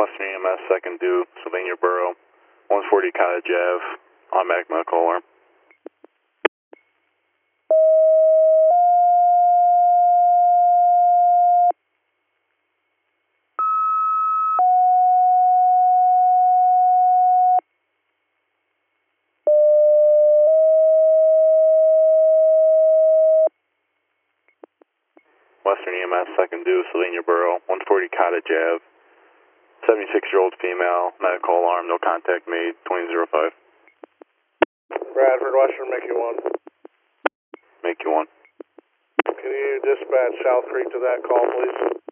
Western EMS, second due, Sylvania Borough, 140 Cottage Ave, automatic medical alarm. Western EMS, second due, Sylvania Borough, 140 Cottage Ave, 76-year-old female, medical alarm, no contact made, 2005. Bradford, Western, make you one. Make you one. Can you dispatch South Creek to that call, please?